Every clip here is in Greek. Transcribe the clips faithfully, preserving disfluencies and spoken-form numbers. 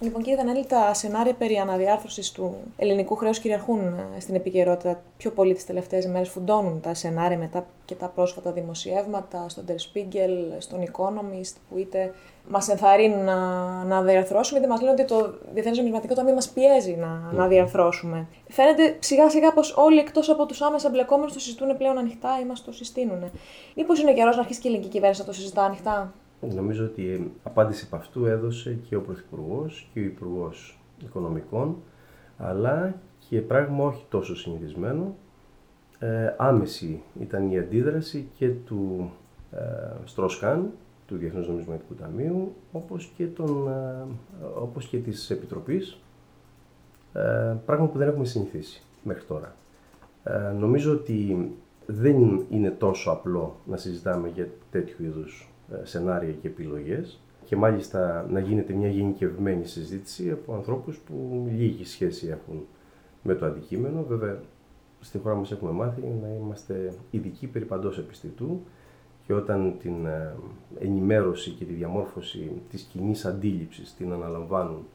Λοιπόν, κύριε Δανέλη, τα σενάρια περί αναδιάρθρωσης του ελληνικού χρέους κυριαρχούν στην επικαιρότητα πιο πολύ τις τελευταίες ημέρες. Φουντώνουν τα σενάρια μετά και τα πρόσφατα δημοσιεύματα στον Der Spiegel, στον Economist, που είτε μας ενθαρρύνουν να, να διαρθρώσουμε, είτε μας λένε ότι το Διεθνές Νομισματικό Ταμείο μας πιέζει να, mm. να διαρθρώσουμε. Φαίνεται σιγά σιγά πως όλοι εκτός από τους άμεσα εμπλεκόμενους το συζητούν πλέον ανοιχτά ή μας το συστήνουν. Μήπως είναι καιρός να αρχίσει και η ελληνική κυβέρνηση να το συζητά ανοιχτά? Νομίζω ότι απάντηση από αυτού έδωσε και ο Πρωθυπουργός και ο Υπουργός Οικονομικών, αλλά και πράγμα όχι τόσο συνηθισμένο, ε, άμεση ήταν η αντίδραση και του ε, Στρόσκαν, του Διεθνούς Νομισματικού Ταμείου, όπως και, τον, ε, όπως και της Επιτροπής, ε, πράγμα που δεν έχουμε συνηθίσει μέχρι τώρα. Ε, νομίζω ότι δεν είναι τόσο απλό να συζητάμε για τέτοιου είδους σενάρια και επιλογές και μάλιστα να γίνεται μια γενικευμένη συζήτηση από ανθρώπους που λίγη σχέση έχουν με το αντικείμενο. Βέβαια, στη χώρα μας έχουμε μάθει να είμαστε ειδικοί περί παντός επιστητού και όταν την ενημέρωση και τη διαμόρφωση της κοινής αντίληψης την αναλαμβάνουν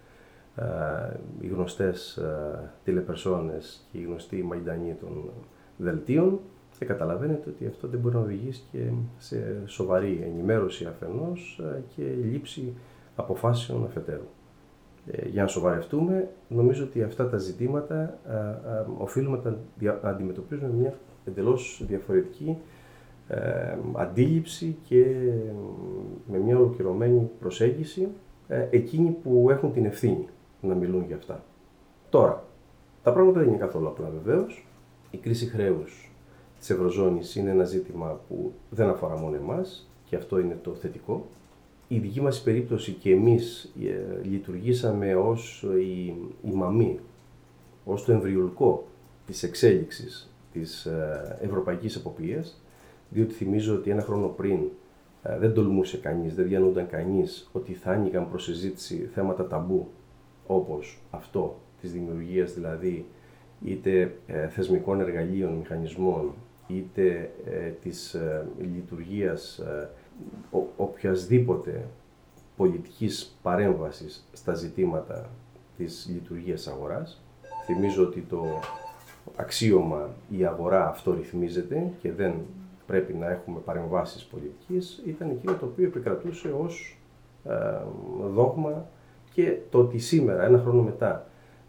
οι γνωστές τηλεπερσόνες και οι γνωστοί μαϊντανοί των δελτίων, και καταλαβαίνετε ότι αυτό δεν μπορεί να οδηγήσει και σε σοβαρή ενημέρωση αφενός και λήψη αποφάσεων αφετέρου. Ε, για να σοβαρευτούμε, νομίζω ότι αυτά τα ζητήματα α, α, οφείλουμε να τα αντιμετωπίζουμε με μια εντελώς διαφορετική ε, αντίληψη και με μια ολοκληρωμένη προσέγγιση ε, εκείνοι που έχουν την ευθύνη να μιλούν για αυτά. Τώρα, τα πράγματα δεν είναι καθόλου απλά βεβαίως. Η κρίση χρέους της Ευρωζώνης είναι ένα ζήτημα που δεν αφορά μόνο εμάς και αυτό είναι το θετικό. Η δική μας περίπτωση και εμείς ε, λειτουργήσαμε ως η, η μαμή, ως το εμβριουλικό της εξέλιξης της ε, ευρωπαϊκής εποπτείας, διότι θυμίζω ότι ένα χρόνο πριν ε, δεν τολμούσε κανείς, δεν διανοούνταν κανείς ότι θα άνοιγαν προς συζήτηση θέματα ταμπού, όπως αυτό της δημιουργίας δηλαδή είτε ε, θεσμικών εργαλείων, μηχανισμών, είτε ε, της ε, λειτουργίας ε, ο, οποιασδήποτε πολιτικής παρέμβασης στα ζητήματα της λειτουργίας αγοράς. Θυμίζω ότι το αξίωμα η αγορά αυτό ρυθμίζεται και δεν πρέπει να έχουμε παρεμβάσεις πολιτικής, ήταν εκείνο το οποίο επικρατούσε ως ε, δόγμα και το ότι σήμερα, ένα χρόνο μετά,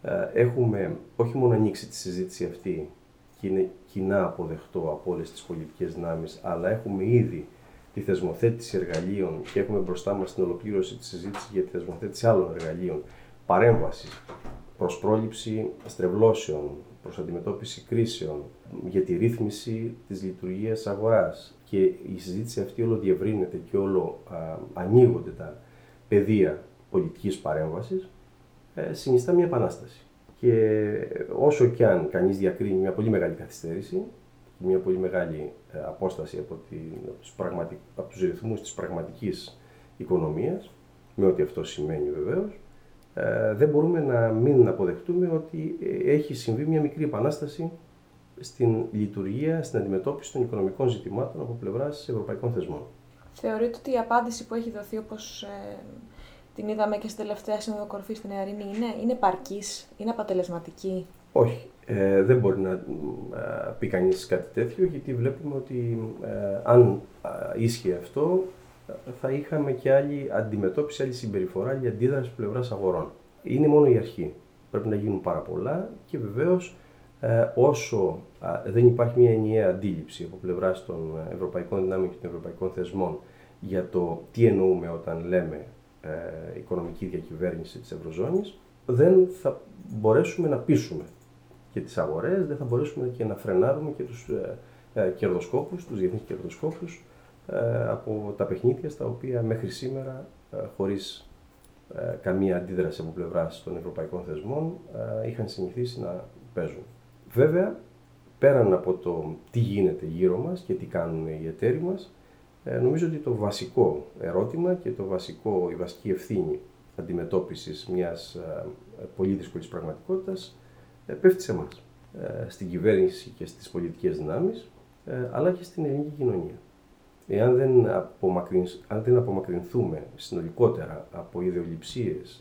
έχουμε όχι μόνο ανοίξει τη συζήτηση αυτή και είναι κοινά αποδεκτό από όλες τις πολιτικές δυνάμεις, αλλά έχουμε ήδη τη θεσμοθέτηση εργαλείων και έχουμε μπροστά μας την ολοκλήρωση της συζήτησης για τη θεσμοθέτηση άλλων εργαλείων, παρέμβαση προς πρόληψη στρεβλώσεων, προς αντιμετώπιση κρίσεων, για τη ρύθμιση της λειτουργίας αγοράς. Και η συζήτηση αυτή όλο διευρύνεται και όλο α, ανοίγονται τα πεδία πολιτικής παρέμβασης. Συνιστά μια επανάσταση. Και όσο κι αν κανείς διακρίνει μια πολύ μεγάλη καθυστέρηση, μια πολύ μεγάλη απόσταση από, την, από, τους, πραγματικ, από τους ρυθμούς της πραγματικής οικονομίας, με ό,τι αυτό σημαίνει βεβαίως, δεν μπορούμε να μην αποδεχτούμε ότι έχει συμβεί μια μικρή επανάσταση στην λειτουργία, στην αντιμετώπιση των οικονομικών ζητημάτων από πλευράς ευρωπαϊκών θεσμών. Θεωρείτε ότι η απάντηση που έχει δοθεί, όπως ε... την είδαμε και στην τελευταία σύνοδο κορυφής στην Νεαρίνη, είναι, είναι επαρκής, είναι αποτελεσματική? Όχι. Ε, δεν μπορεί να ε, πει κανείς κάτι τέτοιο, γιατί βλέπουμε ότι ε, αν ε, ίσχυε αυτό, θα είχαμε και άλλη αντιμετώπιση, άλλη συμπεριφορά, άλλη αντίδραση πλευράς αγορών. Είναι μόνο η αρχή. Πρέπει να γίνουν πάρα πολλά και βεβαίως ε, όσο ε, δεν υπάρχει μια ενιαία αντίληψη από πλευράς των ευρωπαϊκών δυνάμεων και των ευρωπαϊκών θεσμών για το τι εννοούμε όταν λέμε Ε, οικονομική διακυβέρνηση της Ευρωζώνης, δεν θα μπορέσουμε να πείσουμε και τις αγορές, δεν θα μπορέσουμε και να φρενάρουμε και τους ε, ε, κερδοσκόπους, τους διεθνείς κερδοσκόπους ε, από τα παιχνίδια στα οποία μέχρι σήμερα ε, χωρίς ε, καμία αντίδραση από πλευράς των ευρωπαϊκών θεσμών ε, είχαν συνηθίσει να παίζουν. Βέβαια, πέραν από το τι γίνεται γύρω μας και τι κάνουν οι εταίροι μας, νομίζω ότι το βασικό ερώτημα και το βασικό, η βασική ευθύνη αντιμετώπισης μιας πολύ δύσκολης πραγματικότητας πέφτει σε εμάς, στην κυβέρνηση και στις πολιτικές δυνάμεις, αλλά και στην ελληνική κοινωνία. Εάν δεν, απομακρυνθ, αν δεν απομακρυνθούμε συνολικότερα από ιδεολειψίες,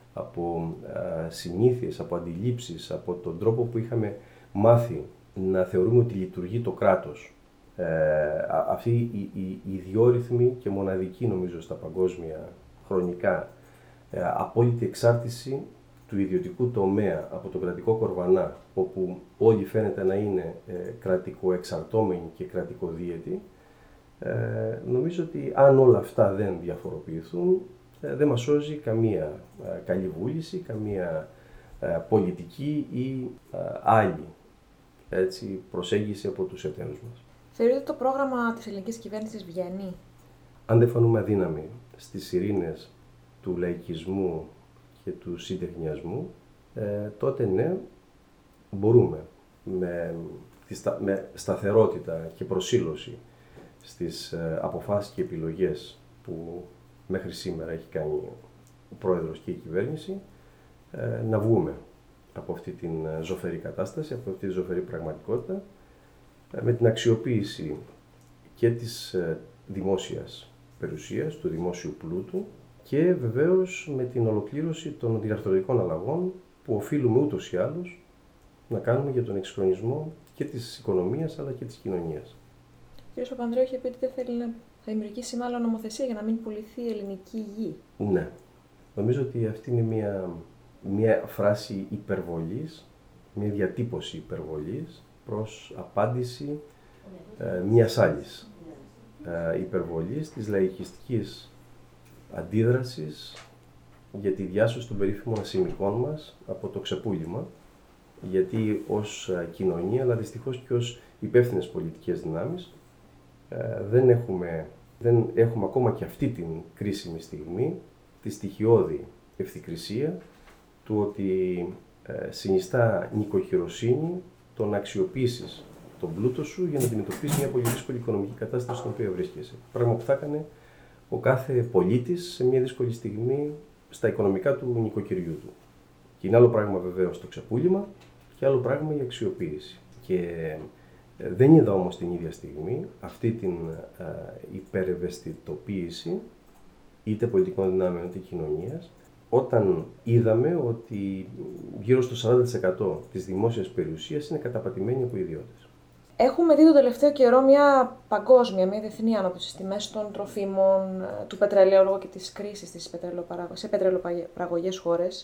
από ε, συνήθειες, από αντιλήψεις, από τον τρόπο που είχαμε μάθει να θεωρούμε ότι λειτουργεί το κράτος. Ε, αυτή η, η, η ιδιόρυθμη και μοναδική, νομίζω, στα παγκόσμια χρονικά ε, απόλυτη εξάρτηση του ιδιωτικού τομέα από το κρατικό κορβανά, όπου όλοι φαίνεται να είναι ε, κρατικοεξαρτώμενοι και κρατικοδίαιτοι, ε, νομίζω ότι αν όλα αυτά δεν διαφοροποιηθούν, ε, δεν μας σώζει καμία ε, καλή βούληση, καμία ε, πολιτική ή ε, άλλη έτσι, προσέγγιση από τους εταίρους μας. Θεωρείτε ότι το πρόγραμμα της ελληνικής κυβέρνησης βγαίνει? Αν δεν φανούμε αδύναμοι στις ειρήνες του λαϊκισμού και του συντεχνιασμού, ε, τότε ναι, μπορούμε με, με σταθερότητα και προσήλωση στις ε, αποφάσεις και επιλογές που μέχρι σήμερα έχει κάνει ο Πρόεδρος και η κυβέρνηση, ε, να βγούμε από αυτή την ζωφερή κατάσταση, από αυτή τη ζωφερή πραγματικότητα, ε, με την αξιοποίηση και της ε, δημόσιας περιουσίας, του δημόσιου πλούτου, και βεβαίως με την ολοκλήρωση των διαρθρωτικών αλλαγών που οφείλουμε ούτως ή άλλως να κάνουμε για τον εξυγχρονισμό και της οικονομίας αλλά και της κοινωνίας. Ο κ. Παπανδρέου είχε πει ότι δεν θέλει να θα δημιουργήσει μάλλον νομοθεσία για να μην πουληθεί η ελληνική γη. Ναι. Νομίζω ότι αυτή είναι μια, μια φράση υπερβολής, μια διατύπωση υπερβολής προς απάντηση ε, μιας άλλης ε, υπερβολής της λαϊκιστικής αντίδρασης για τη διάσωση των περίφημων ασημικών μας από το ξεπούλημα, γιατί ως κοινωνία, αλλά δυστυχώς και ως υπεύθυνες πολιτικές δυνάμεις, δεν έχουμε, δεν έχουμε ακόμα και αυτή την κρίσιμη στιγμή τη στοιχειώδη ευθυκρισία του ότι συνιστά νοικοχειροσύνη το να αξιοποιήσεις τον πλούτο σου για να αντιμετωπίσεις μια πολύ δύσκολη οικονομική κατάσταση στην οποία βρίσκεσαι. Πράγμα που θα έκανε ο κάθε πολίτης σε μια δύσκολη στιγμή στα οικονομικά του νοικοκυριού του. Και είναι άλλο πράγμα βεβαίως το ξεπούλημα και άλλο πράγμα η αξιοποίηση. Και δεν είδα όμως την ίδια στιγμή αυτή την ε, υπερευαισθητοποίηση είτε πολιτικών δυνάμεων είτε κοινωνίας, όταν είδαμε ότι γύρω στο σαράντα τοις εκατό της δημόσιας περιουσίας είναι καταπατημένη από ιδιώτες. Έχουμε δει το τελευταίο καιρό μια παγκόσμια, μια διεθνή άνοδο στις τιμές των τροφίμων, του πετρελαίου λόγω και της κρίσης της σε πετρελαιοπαραγωγές χώρες,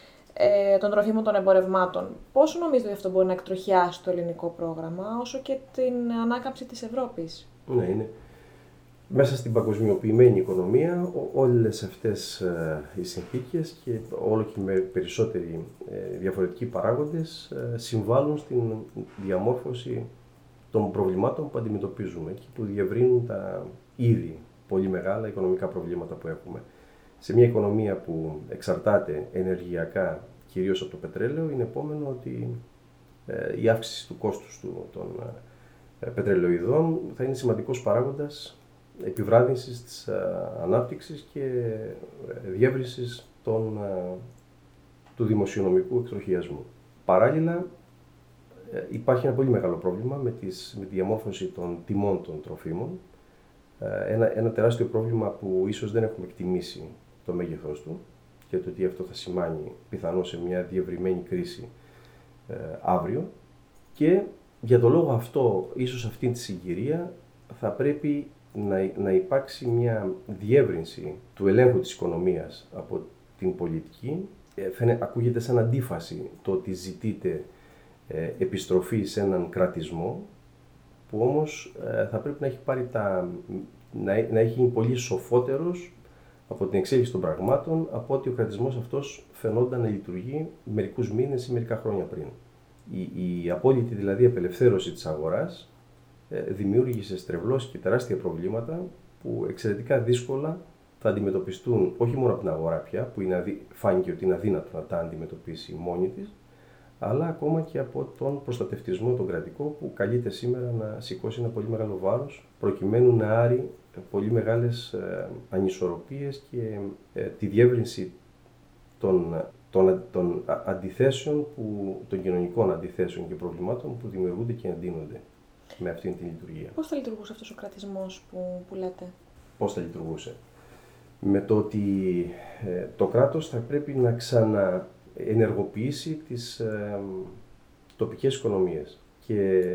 ε, των τροφίμων των εμπορευμάτων. Πόσο νομίζετε ότι αυτό μπορεί να εκτροχιάσει το ελληνικό πρόγραμμα, όσο και την ανάκαμψη της Ευρώπης? Ναι, είναι. Μέσα στην παγκοσμιοποιημένη οικονομία, όλες αυτές ε, οι συνθήκες και όλο και με περισσότεροι ε, διαφορετικοί παράγοντες ε, συμβάλλουν στην διαμόρφωση των προβλημάτων που αντιμετωπίζουμε και που διευρύνουν τα ήδη πολύ μεγάλα οικονομικά προβλήματα που έχουμε. Σε μια οικονομία που εξαρτάται ενεργειακά κυρίως από το πετρέλαιο, είναι επόμενο ότι ε, η αύξηση του κόστους του, των ε, πετρελαιοειδών θα είναι σημαντικός παράγοντας επιβράδυνσης της ε, ανάπτυξης και ε, διεύρυνσης των, ε, του δημοσιονομικού εκτροχιασμού. Παράλληλα, ε, υπάρχει ένα πολύ μεγάλο πρόβλημα με, τις, με τη διαμόρφωση των τιμών των τροφίμων. Ε, ένα, ένα τεράστιο πρόβλημα που ίσως δεν έχουμε εκτιμήσει το μέγεθος του και το τι αυτό θα σημάνει πιθανώς σε μια διευρυμένη κρίση ε, αύριο. Και για το λόγο αυτό, ίσως αυτή τη συγκυρία, θα πρέπει να, να υπάρξει μια διεύρυνση του ελέγχου της οικονομίας από την πολιτική. Ε, φαίνε, ακούγεται σαν αντίφαση το ότι ζητείτε ε, επιστροφή σε έναν κρατισμό, που όμως ε, θα πρέπει να έχει, πάρει τα, να, να έχει γίνει πολύ σοφότερος από την εξέλιξη των πραγμάτων, από ότι ο κρατισμός αυτός φαινόταν να λειτουργεί μερικούς μήνες ή μερικά χρόνια πριν. Η, η απόλυτη δηλαδή απελευθέρωση της αγοράς ε, δημιούργησε στρεβλώσεις και τεράστια προβλήματα που εξαιρετικά δύσκολα θα αντιμετωπιστούν όχι μόνο από την αγορά πια, που είναι αδύ, φάνηκε ότι είναι αδύνατο να τα αντιμετωπίσει μόνη της, αλλά ακόμα και από τον προστατευτισμό τον κρατικό που καλείται σήμερα να σηκώσει ένα πολύ μεγάλο βάρος προκειμένου να άρει πολύ μεγάλες ε, ανισορροπίες και ε, τη διεύρυνση των, των, των αντιθέσεων, που, των κοινωνικών αντιθέσεων και προβλημάτων που δημιουργούνται και εντείνονται με αυτήν την λειτουργία. Πώς θα λειτουργούσε αυτός ο κρατισμός που, που λέτε? Πώς θα λειτουργούσε? με το ότι ε, το κράτος θα πρέπει να ξαναενεργοποιήσει τις ε, τοπικές οικονομίες. Και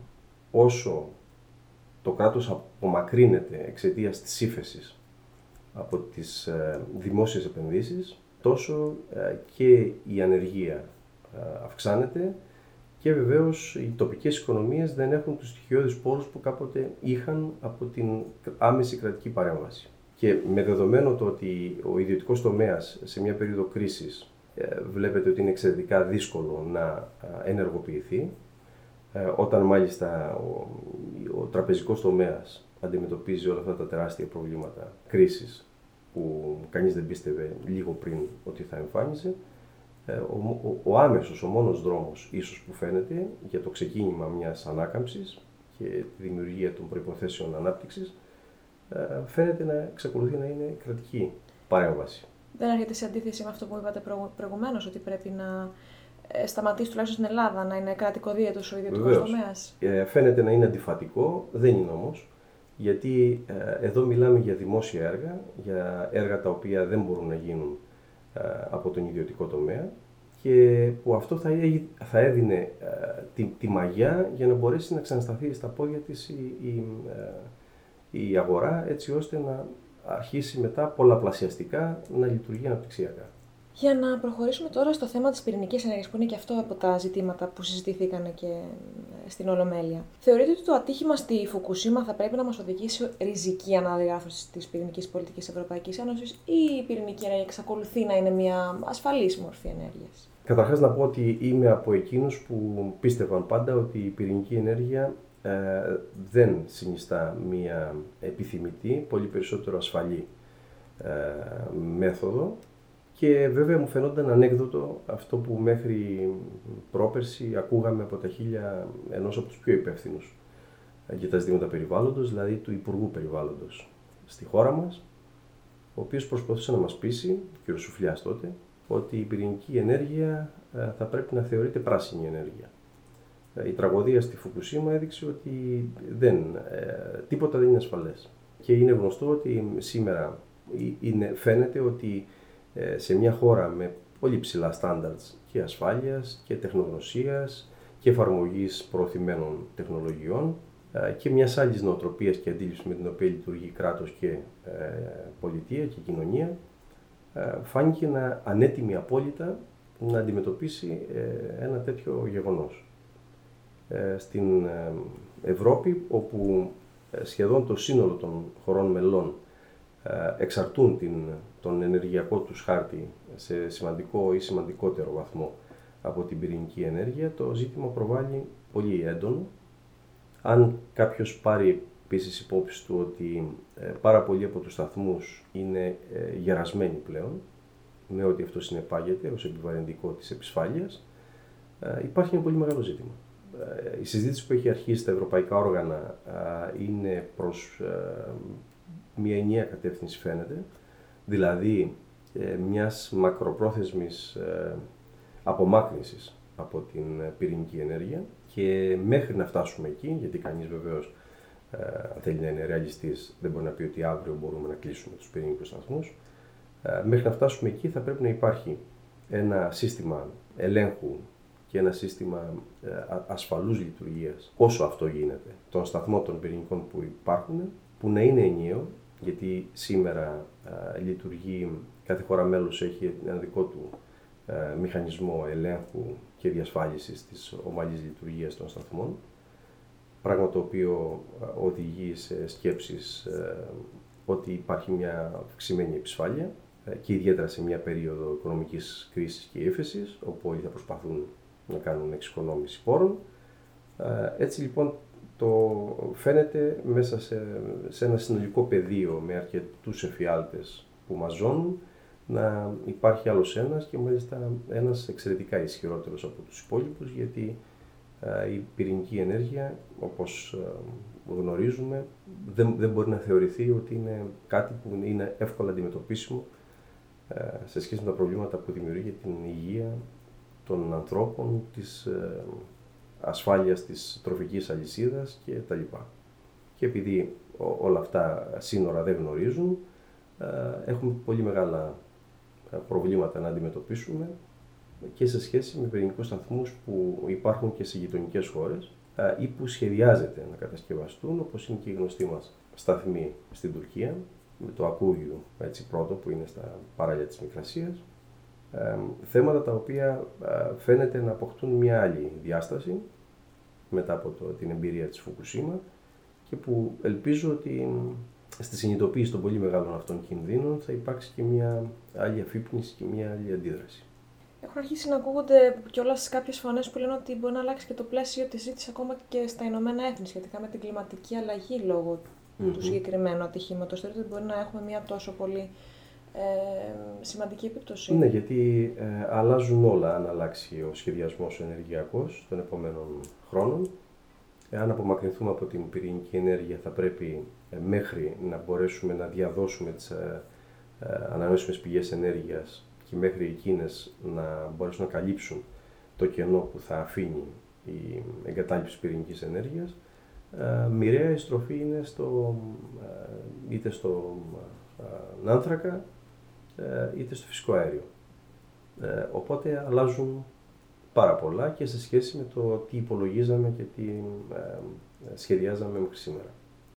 όσο το κράτος απομακρύνεται εξαιτίας της ύφεσης από τις ε, δημόσιες επενδύσεις, τόσο ε, και η ανεργία ε, αυξάνεται και βεβαίως οι τοπικές οικονομίες δεν έχουν τους στοιχειώδεις πόρους που κάποτε είχαν από την άμεση κρατική παρέμβαση. Και με δεδομένο το ότι ο ιδιωτικός τομέας σε μια περίοδο κρίσης ε, βλέπετε ότι είναι εξαιρετικά δύσκολο να ε, ενεργοποιηθεί, ε, όταν μάλιστα ο, ο τραπεζικός τομέας αντιμετωπίζει όλα αυτά τα τεράστια προβλήματα κρίσης που κανείς δεν πίστευε λίγο πριν ότι θα εμφάνιζε, ο, ο, ο άμεσος, ο μόνος δρόμος ίσως που φαίνεται για το ξεκίνημα μιας ανάκαμψης και τη δημιουργία των προϋποθέσεων ανάπτυξης φαίνεται να εξακολουθεί να είναι κρατική παρέμβαση. Δεν έρχεται σε αντίθεση με αυτό που είπατε προηγουμένως, ότι πρέπει να σταματήσει τουλάχιστον στην Ελλάδα να είναι κρατικοδίαιτος ο ιδιωτικός τομέας? Ε, φαίνεται να είναι αντιφατικό, δεν είναι όμως, γιατί ε, εδώ μιλάμε για δημόσια έργα, για έργα τα οποία δεν μπορούν να γίνουν ε, από τον ιδιωτικό τομέα και που αυτό θα, θα έδινε ε, τη, τη μαγιά για να μπορέσει να ξανασταθεί στα πόδια της η, η, ε, η αγορά, έτσι ώστε να αρχίσει μετά πολλαπλασιαστικά να λειτουργεί αναπτυξιακά. Για να προχωρήσουμε τώρα στο θέμα της πυρηνικής ενέργειας, που είναι και αυτό από τα ζητήματα που συζητήθηκαν και στην Ολομέλεια. Θεωρείτε ότι το ατύχημα στη Φουκουσίμα θα πρέπει να μας οδηγήσει σε ριζική αναδιάρθρωση της πυρηνικής πολιτικής Ευρωπαϊκής Ένωσης, ή η πυρηνική ενέργεια εξακολουθεί να είναι μια ασφαλής μορφή ενέργειας? Καταρχάς να πω ότι είμαι από εκείνους που πίστευαν πάντα ότι η πυρηνική ενέργεια ε, δεν συνιστά μια επιθυμητή, πολύ περισσότερο ασφαλή ε, μέθοδο. Και βέβαια μου φαινόταν ανέκδοτο αυτό που μέχρι πρόπερση ακούγαμε από τα χείλια ενός από τους πιο υπεύθυνους για τα ζητήματα περιβάλλοντος, δηλαδή του Υπουργού Περιβάλλοντος στη χώρα μας, ο οποίος προσπαθούσε να μας πείσει, ο κ. Σουφλιάς τότε, ότι η πυρηνική ενέργεια θα πρέπει να θεωρείται πράσινη ενέργεια. Η τραγωδία στη Φουκουσίμα έδειξε ότι δεν, τίποτα δεν είναι ασφαλές. Και είναι γνωστό ότι σήμερα είναι, φαίνεται ότι σε μια χώρα με πολύ ψηλά στάνταρτς και ασφάλειας και τεχνογνωσίας και εφαρμογής προωθημένων τεχνολογιών και μιας άλλης νοοτροπίας και αντίληψης με την οποία λειτουργεί κράτος και πολιτεία και κοινωνία, φάνηκε να ανέτοιμη απόλυτα να αντιμετωπίσει ένα τέτοιο γεγονός. Στην Ευρώπη, όπου σχεδόν το σύνολο των χωρών μελών εξαρτούν την, τον ενεργειακό τους χάρτη σε σημαντικό ή σημαντικότερο βαθμό από την πυρηνική ενέργεια, το ζήτημα προβάλλει πολύ έντονο. Αν κάποιος πάρει επίσης υπόψη του ότι ε, πάρα πολλοί από τους σταθμούς είναι ε, γερασμένοι πλέον, με ό,τι αυτό συνεπάγεται ως επιβαρυντικό της επισφάλειας, ε, υπάρχει ένα πολύ μεγάλο ζήτημα. Ε, η συζήτηση που έχει αρχίσει στα ευρωπαϊκά όργανα ε, είναι προς ε, μια ενιαία κατεύθυνση φαίνεται, δηλαδή ε, μιας μακροπρόθεσμης ε, απομάκρυνσης από την πυρηνική ενέργεια, και μέχρι να φτάσουμε εκεί, γιατί κανείς βεβαίως ε, αν θέλει να είναι ρεαλιστής δεν μπορεί να πει ότι αύριο μπορούμε να κλείσουμε τους πυρηνικούς σταθμούς, ε, μέχρι να φτάσουμε εκεί θα πρέπει να υπάρχει ένα σύστημα ελέγχου και ένα σύστημα ε, ασφαλούς λειτουργίας, όσο αυτό γίνεται, των σταθμών των πυρηνικών που υπάρχουν, που να είναι ενιαίο, γιατί σήμερα α, λειτουργεί, κάθε χώρα μέλος έχει ένα δικό του α, μηχανισμό ελέγχου και διασφάλισης της ομαλής λειτουργίας των σταθμών, πράγμα το οποίο α, οδηγεί σε σκέψεις α, ότι υπάρχει μια αυξημένη επισφάλεια α, και ιδιαίτερα σε μια περίοδο οικονομικής κρίσης και ύφεσης, όπου όλοι θα προσπαθούν να κάνουν εξοικονόμηση πόρων. Α, έτσι λοιπόν, το φαίνεται μέσα σε, σε ένα συνολικό πεδίο με αρκετούς εφιάλτες που μαζώνουν να υπάρχει άλλος ένας, και μάλιστα ένας εξαιρετικά ισχυρότερος από τους υπόλοιπους, γιατί α, η πυρηνική ενέργεια, όπως α, γνωρίζουμε, δεν, δεν μπορεί να θεωρηθεί ότι είναι κάτι που είναι εύκολα αντιμετωπίσιμο α, σε σχέση με τα προβλήματα που δημιουργεί για την υγεία των ανθρώπων, της α, ασφάλειας της τροφικής αλυσίδας και τα λοιπά. Και επειδή ό, όλα αυτά σύνορα δεν γνωρίζουν, έχουμε πολύ μεγάλα προβλήματα να αντιμετωπίσουμε και σε σχέση με πυρηνικούς σταθμούς που υπάρχουν και σε γειτονικές χώρες ή που σχεδιάζεται να κατασκευαστούν, όπως είναι και οι γνωστοί μας σταθμοί στην Τουρκία, με το Ακούγιου, έτσι, πρώτο, που είναι στα παράλια της Μικρασίας. Ε, θέματα τα οποία ε, φαίνεται να αποκτούν μια άλλη διάσταση μετά από το, την εμπειρία της Φουκουσίμα και που ελπίζω ότι στη συνειδητοποίηση των πολύ μεγάλων αυτών κινδύνων θα υπάρξει και μια άλλη αφύπνιση και μια άλλη αντίδραση. Έχουν αρχίσει να ακούγονται κιόλας κάποιες φωνές που λένε ότι μπορεί να αλλάξει και το πλαίσιο της συζήτησης ακόμα και στα Ηνωμένα Έθνη σχετικά με την κλιματική αλλαγή λόγω mm-hmm. του συγκεκριμένου ατυχήματος. Θεωρείτε ότι μπορεί να έχουμε μια τόσο πολύ ε, σημαντική επίπτωση? Ναι, γιατί ε, αλλάζουν όλα αν αλλάξει ο σχεδιασμός ενεργειακός των επόμενων χρόνων. Αν απομακρυνθούμε από την πυρηνική ενέργεια θα πρέπει ε, μέχρι να μπορέσουμε να διαδώσουμε τις ε, ε, ανανεώσιμες πηγές ενέργειας και μέχρι εκείνες να μπορέσουν να καλύψουν το κενό που θα αφήνει η εγκατάλειψη πυρηνικής ενέργειας, ε, μοιραία η στροφή είναι στο, ε, είτε στο ε, άνθρακα ε, είτε στο φυσικό αέριο. Ε, οπότε αλλάζουν πάρα πολλά και σε σχέση με το τι υπολογίζαμε και τι ε, σχεδιάζαμε μέχρι σήμερα.